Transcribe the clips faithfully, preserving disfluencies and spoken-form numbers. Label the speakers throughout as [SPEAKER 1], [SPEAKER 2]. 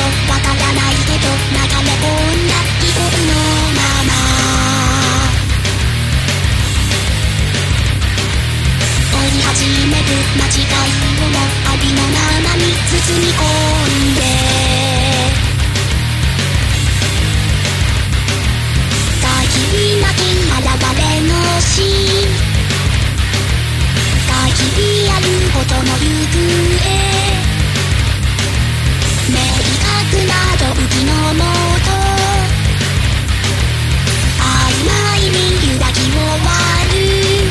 [SPEAKER 1] わからないけど流れ込んだ記憶のまま追い始める間違いをもありのままに包み込んで限りなき現れのシーン限りあることの行方明確な動機のもと曖昧に揺らぎ終わる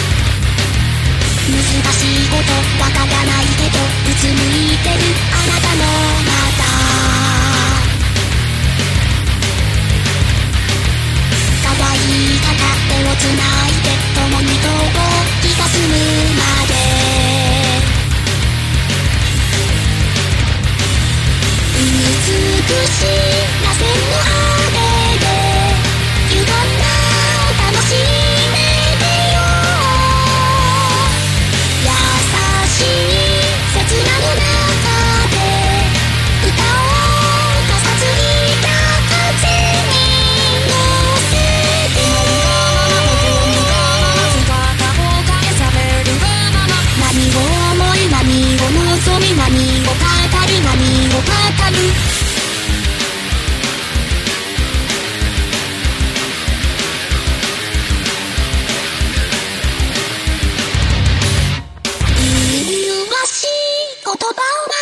[SPEAKER 1] 難しいことわからないけどうつむいてるあなたのまた可愛い片手をつないで共にと気が済むまで美しい螺旋の羽で歪んだ楽しめてよ優しい刹那の中で歌をかさついた風に乗せて何を思い何を望み何を語り何を語る言葉を